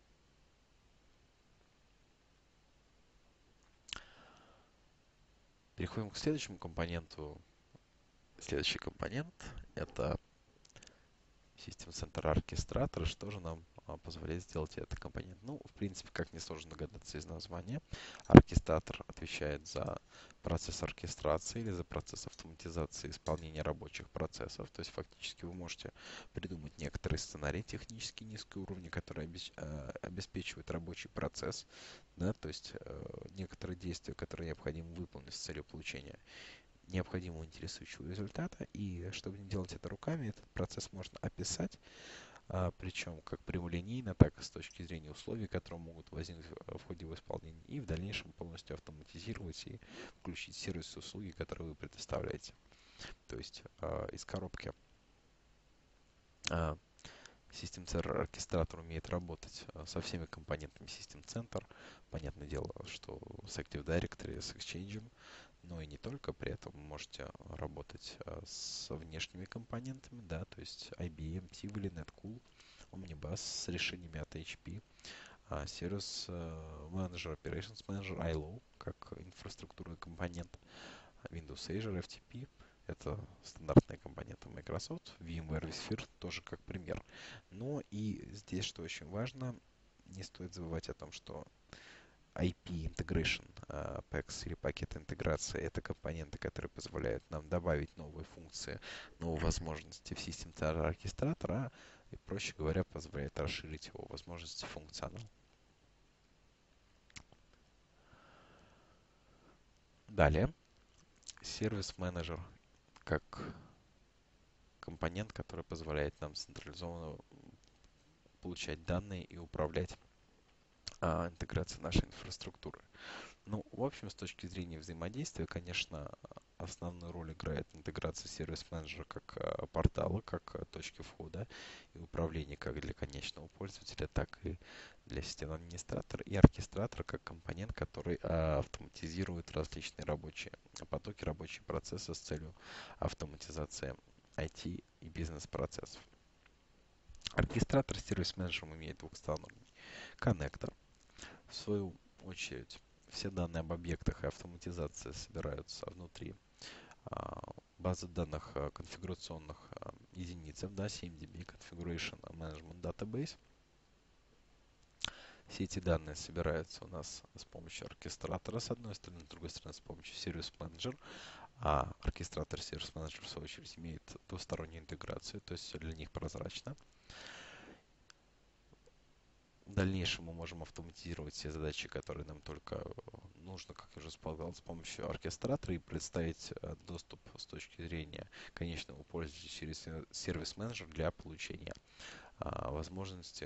Переходим к следующему компоненту. Следующий компонент — это System Center оркестратор. Что же нам а, позволяет сделать этот компонент? Ну, в принципе, как несложно догадаться из названия, оркестратор отвечает за процесс оркестрации или за процесс автоматизации исполнения рабочих процессов. То есть, фактически, вы можете придумать некоторые сценарии технически низкого уровня, которые обеч... э, обеспечивают рабочий процесс, да, то есть э, некоторые действия, которые необходимо выполнить с целью получения необходимого интересующего результата. И чтобы не делать это руками, этот процесс можно описать, а, причем как прямолинейно, так и с точки зрения условий, которые могут возникнуть в ходе его исполнения, и в дальнейшем полностью автоматизировать и включить сервисы услуги, которые вы предоставляете. То есть а, из коробки а, System Center оркестратор умеет работать а, со всеми компонентами System Center. Понятное дело, что с Active Directory, с Exchange, но и не только. При этом вы можете работать а, с внешними компонентами, да, то есть ай би эм, Tivoli, Netcool, Omnibus с решениями от эйч пи, а, Service а, Manager, Operations Manager, ай эл о как инфраструктурный компонент, Windows Azure, эф ти пи — это стандартные компоненты Microsoft, VMware vSphere тоже как пример. Но и здесь, что очень важно, не стоит забывать о том, что ай пи Integration uh, Packs или пакет интеграции — это компоненты, которые позволяют нам добавить новые функции, новые возможности в System Center оркестратора, и, проще говоря, позволяет расширить его возможности функционал. Далее, сервис-менеджер как компонент, который позволяет нам централизованно получать данные и управлять а, интеграцией нашей инфраструктуры. Ну, в общем, с точки зрения взаимодействия, конечно, основную роль играет интеграция сервис-менеджера как а, портала, как а, точки входа и управления как для конечного пользователя, так и для системного администратора, и оркестратора как компонент, который а, автоматизирует различные рабочие потоки, рабочие процессы с целью автоматизации ай ти и бизнес-процессов. Оркестратор с сервис-менеджером имеет двухсторонний коннектор. В свою очередь, все данные об объектах и автоматизации собираются внутри а, базы данных а, конфигурационных а, единиц, да, си эм ди би, Configuration Management Database. Все эти данные собираются у нас с помощью оркестратора, с одной стороны, с другой стороны, с помощью Service Manager. А оркестратор и Service Manager, в свою очередь, имеет двустороннюю интеграцию, то есть все для них прозрачно. В дальнейшем мы можем автоматизировать все задачи, которые нам только нужно, как я уже сказал, с помощью оркестратора, и представить доступ с точки зрения конечного пользователя через сервис-менеджер для получения а, возможности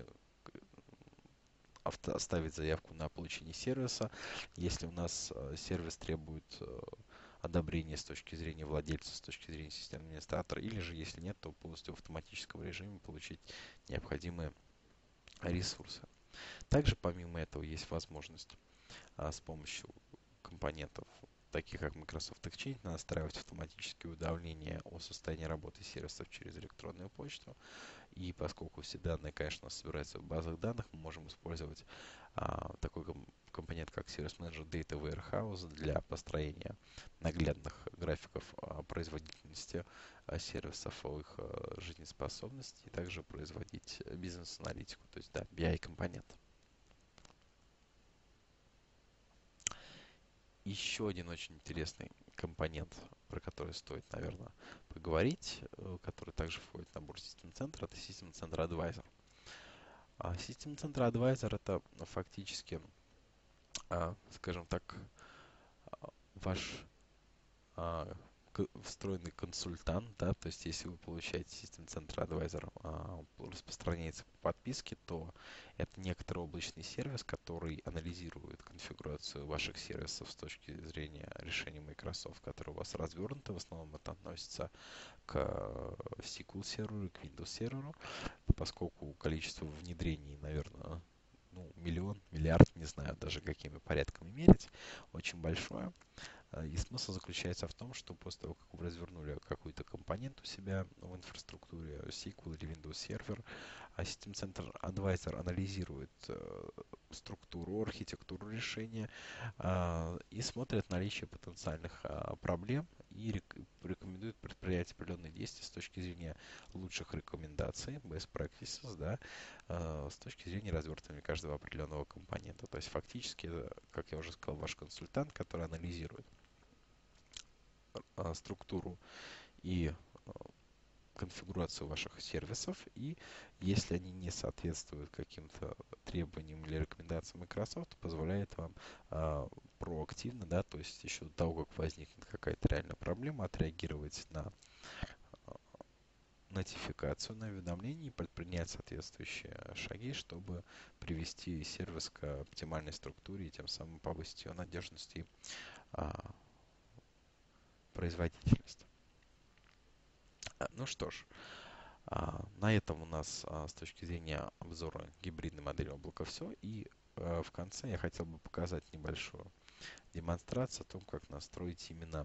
авто, оставить заявку на получение сервиса. Если у нас а, сервис требует а, одобрения с точки зрения владельца, с точки зрения системного администратора, или же, если нет, то полностью в автоматическом режиме получить необходимые ресурсы. Также помимо этого есть возможность а, с помощью компонентов, таких как Microsoft Exchange, настраивать автоматические уведомления о состоянии работы сервисов через электронную почту. И поскольку все данные, конечно, собираются в базах данных, мы можем использовать а, такой компонент, как Service Manager Data Warehouse для построения наглядных графиков а, производительности а, сервисов, их а, жизнеспособности, и также производить бизнес-аналитику, то есть, да, би ай-компонент. Еще один очень интересный компонент, про который стоит, наверное, поговорить, который также входит в набор System Center, это System Center Advisor. А System Center Advisor — это фактически, скажем так, ваш встроенный консультант, да, то есть если вы получаете System Center Advisor, а, распространяется по подписке, то это некоторый облачный сервис, который анализирует конфигурацию ваших сервисов с точки зрения решения Microsoft, которые у вас развернуты. В основном это относится к эс ку эль серверу, к Windows серверу, поскольку количество внедрений, наверное, ну, миллион, миллиард, не знаю даже какими порядками мерить, очень большое. И смысл заключается в том, что после того, как вы развернули какую-то компоненту у себя в инфраструктуре, эс кью эль или Windows Server, а System Center Advisor анализирует э, структуру, архитектуру решения э, и смотрит наличие потенциальных э, проблем и рек- рекомендует предпринять определенные действия с точки зрения лучших рекомендаций, best practices, да, э, с точки зрения развертывания каждого определенного компонента. То есть фактически, это, как я уже сказал, ваш консультант, который анализирует э, структуру и э, конфигурацию ваших сервисов, и если они не соответствуют каким-то требованиям или рекомендациям Microsoft, позволяет вам э, проактивно, да, то есть еще до того, как возникнет какая-то реальная проблема, отреагировать на э, нотификацию, на уведомление и предпринять соответствующие шаги, чтобы привести сервис к оптимальной структуре и тем самым повысить ее надежность и э, производительность. Ну что ж, А, на этом у нас а, с точки зрения обзора гибридной модели облака все. И а, в конце я хотел бы показать небольшую демонстрацию о том, как настроить именно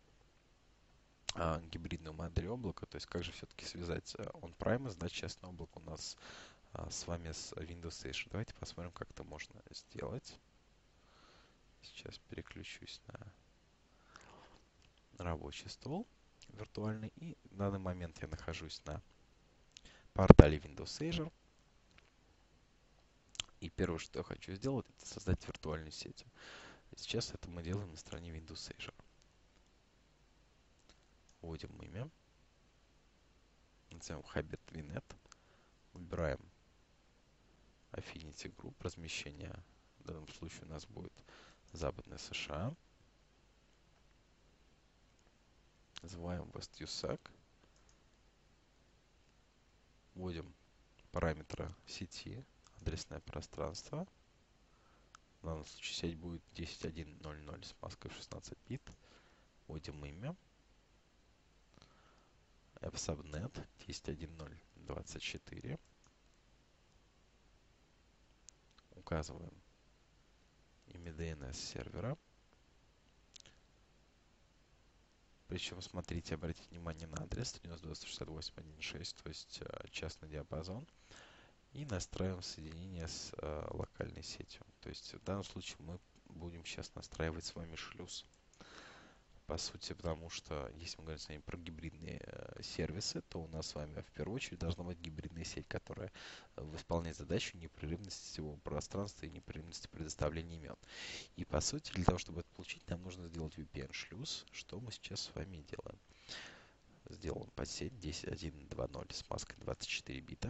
а, гибридную модель облака. То есть как же все-таки связать а, on-premise, да, частное облако у нас а, с вами с Windows Azure. Давайте посмотрим, как это можно сделать. Сейчас переключусь на рабочий стол виртуальный. И в данный момент я нахожусь на портале Windows Azure. И первое, что я хочу сделать, это создать виртуальную сеть. Сейчас это мы делаем на стороне Windows Azure. Вводим имя. Назовем Habit ви нет. Выбираем Affinity Group. Размещение в данном случае у нас будет Западная США. Называем WestUSAC. Вводим параметры сети, адресное пространство. В данном случае сеть будет десять точка один точка ноль ноль с маской шестнадцать бит. Вводим имя. AppSubnet десять точка один точка ноль точка двадцать четыре. Указываем имя ди эн эс сервера. Причем, смотрите, обратите внимание на адрес триста девяносто два сто шестьдесят восемь точка один точка шесть, то есть э, частный диапазон. И настраиваем соединение с э, локальной сетью. То есть в данном случае мы будем сейчас настраивать с вами шлюз. По сути, потому что если мы говорим с вами про гибридные э, сервисы, то у нас с вами в первую очередь должна быть гибридная сеть, которая э, выполняет задачу непрерывности сетевого пространства и непрерывности предоставления имен. И по сути, для того, чтобы это получить, нам нужно сделать ви пи эн-шлюз, что мы сейчас с вами делаем. Сделаем под сеть десять точка один точка два точка ноль с маской двадцать четыре бита.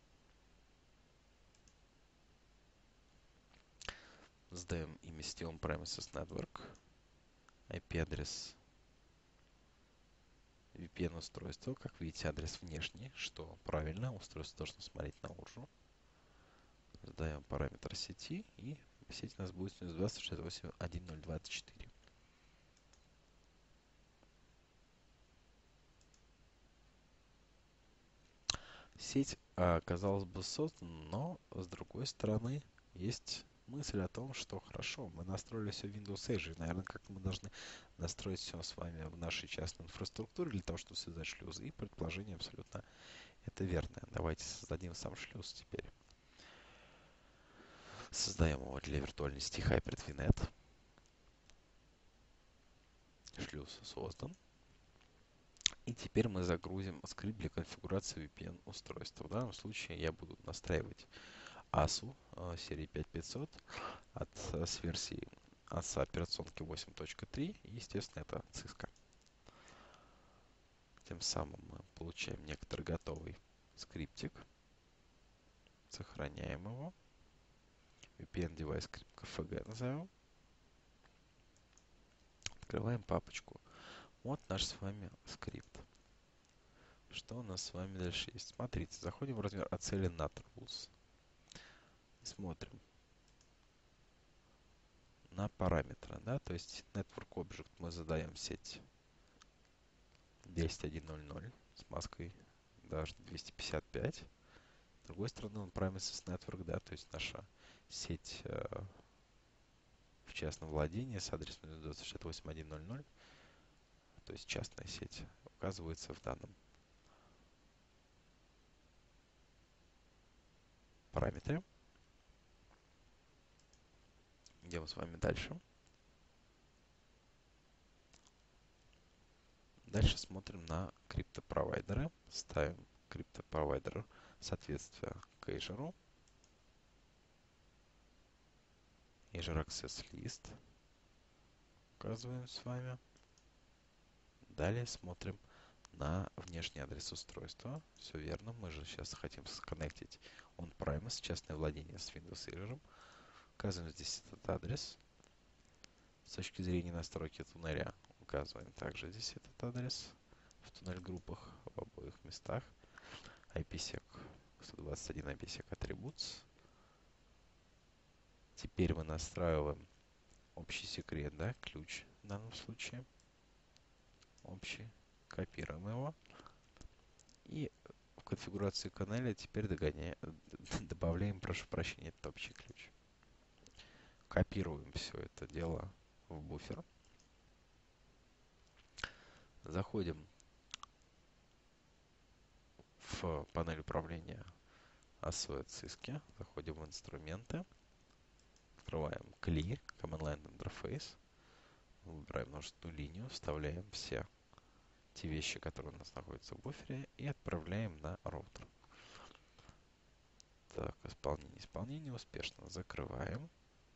Сдаем имя сети on-premises network, ай пи-адрес ви пи эн-устройства. Как видите, адрес внешний, что правильно, устройство должно смотреть наружу. Задаем параметр сети, и сеть у нас будет два сто шестьдесят восемь точка один точка ноль точка двадцать четыре. Сеть, казалось бы, создана, но с другой стороны есть мысль о том, что хорошо, мы настроили все в Windows Azure. Наверное, как-то мы должны настроить все с вами в нашей частной инфраструктуре для того, чтобы создать шлюзы. И предположение абсолютно это верное. Давайте создадим сам шлюз теперь. Создаем его для виртуальной сети Hybrid ви нет. Шлюз создан. И теперь мы загрузим скрипт для конфигурации ви пи эн-устройства. В данном случае я буду настраивать асу э, серии пять тысяч пятьсот от, э, с версии аса операционки восемь точка три. И, естественно, это Cisco. Тем самым мы получаем некоторый готовый скриптик. Сохраняем его. ви пи эн Device Script кей эф джи назовем. Открываем папочку. Вот наш с вами скрипт. Что у нас с вами дальше есть? Смотрите, заходим в размер Accelin Naturals. И смотрим на параметры, да, то есть Network Object мы задаем сеть десять точка один точка ноль ноль с маской даже двести пятьдесят пять. С другой стороны, он Premises Network, да, то есть наша сеть э, частном владении с адресом двадцать шестьдесят восемь точка один точка ноль ноль, то есть частная сеть, указывается в данном параметре. Идем с вами дальше. Дальше смотрим на криптопровайдеры. Ставим криптопровайдер соответствие к Azure. Azure Access List. Указываем с вами. Далее смотрим на внешний адрес устройства. Все верно. Мы же сейчас хотим сконнектить on-premise, частное владение с Windows Azure. Указываем здесь этот адрес. С точки зрения настройки туннеля указываем также здесь этот адрес в туннель-группах в обоих местах. ай пи сек сто двадцать один ай пи сек Attributes. Теперь мы настраиваем общий секрет, да, ключ в данном случае. Общий. Копируем его. И в конфигурации канала теперь догоняем, добавляем, прошу прощения, этот общий ключ. Копируем все это дело в буфер. Заходим в панель управления эй эс ви Cisco. Заходим в инструменты. Открываем кли, Command Line Interface. Выбираем множественную линию, вставляем все те вещи, которые у нас находятся в буфере, и отправляем на роутер. Так, исполнение, исполнение успешно. Закрываем.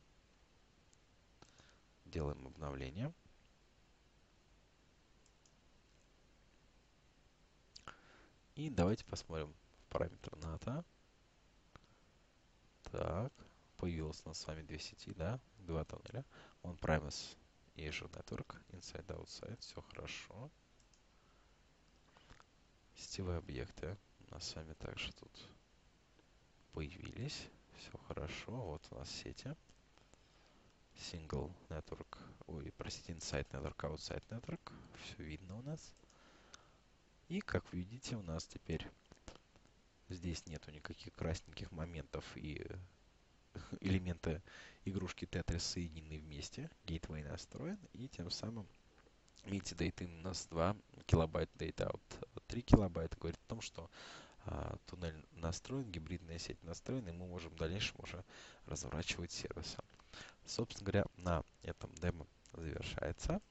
Делаем обновление. И давайте посмотрим параметр ната. Так, появилось у нас с вами две сети, да, два тоннеля. On-premise и Azure Network, Inside, Outside, все хорошо. Сетевые объекты у нас с вами также тут появились. Все хорошо. Вот у нас сети. Single Network, ой, простите, Inside Network, Outside Network. Все видно у нас. И, как вы видите, у нас теперь здесь нету никаких красненьких моментов, и элементы игрушки Tetris соединены вместе. Gateway настроен, и тем самым, видите, data in у нас два килобайта, data out три килобайта. Говорит о том, что а, туннель настроен, гибридная сеть настроена, и мы можем в дальнейшем уже разворачивать сервисы. Собственно говоря, на этом демо завершается.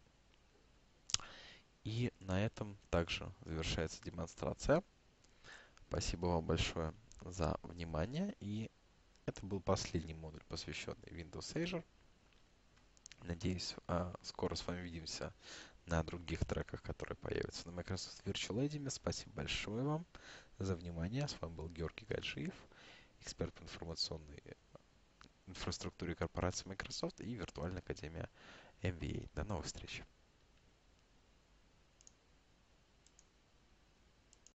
И на этом также завершается демонстрация. Спасибо вам большое за внимание. И это был последний модуль, посвященный Windows Azure. Надеюсь, скоро с вами увидимся на других треках, которые появятся на Microsoft Virtual Edium. Спасибо большое вам за внимание. С вами был Георгий Гаджиев, эксперт по информационной инфраструктуре корпорации Microsoft и Виртуальная академия эм ви эй. До новых встреч!